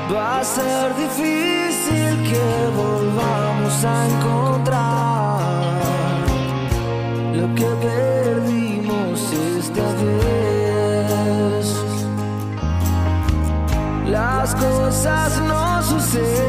Va a ser difícil que volvamos a encontrar lo que perdimos esta vez. Las cosas no suceden